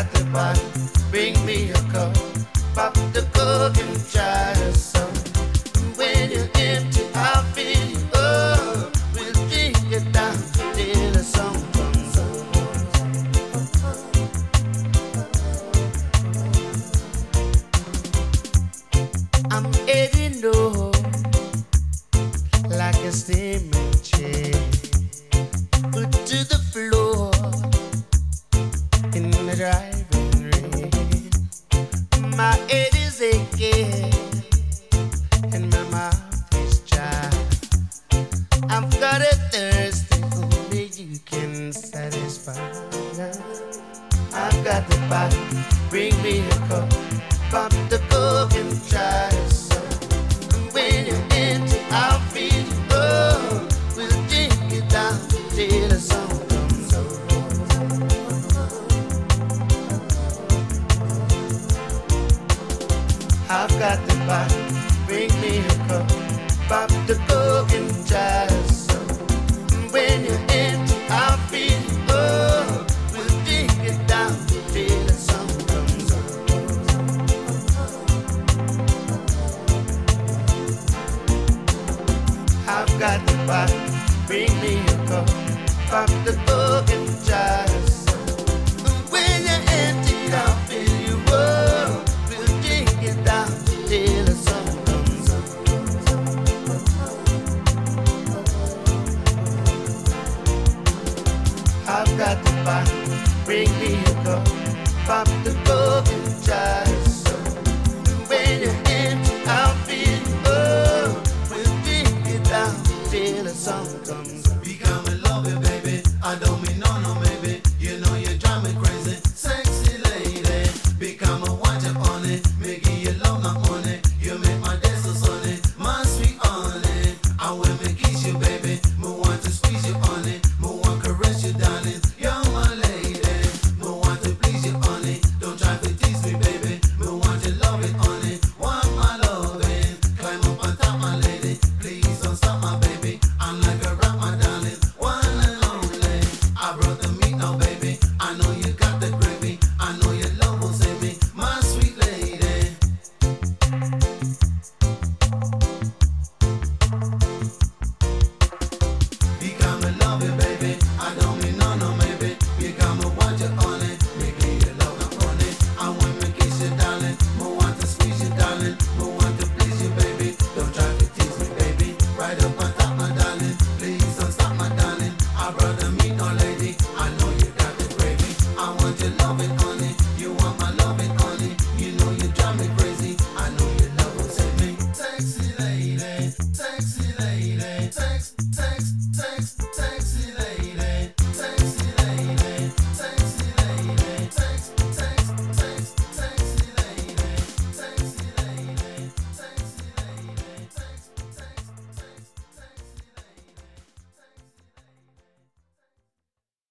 got the body, bring me a cup. Pop the cork and try to some. When you're empty, I'll fill you up. We'll drink it down till the sun comes up. I'm heading home like a steaming chair, put to the floor in the driving rain. My head is aching and my mouth is dry. I've got a thirst that only you can satisfy. I've got the body, bring me a cup. Pop the cork and try some. And when you're empty, I'll fill you up. We'll drink it down till the sun comes up. I've got the body, bring me a cup. Pop the cork and try some. And when you're empty, I'll fill you up. We'll drink it down till the sun comes up. I've got the body, bring me a cup. Pop the cork and try some. And when you're empty, I'll fill you up. We'll drink it down till the sun comes up. I've got the body, bring me a cup. Pop the cork and try some. And when you're empty, I'll fill you up. We'll drink it down till the sun comes up. Become a lover, baby. I don't mean no, maybe. You know you drive me crazy, sexy lady. Become a watch upon it, making you love my money. You make my day so sunny, my sweet honey. I will me kiss you, baby. Me want to squeeze you on it, me want to caress you, darling. You're my lady. Me want to please you, honey. Don't try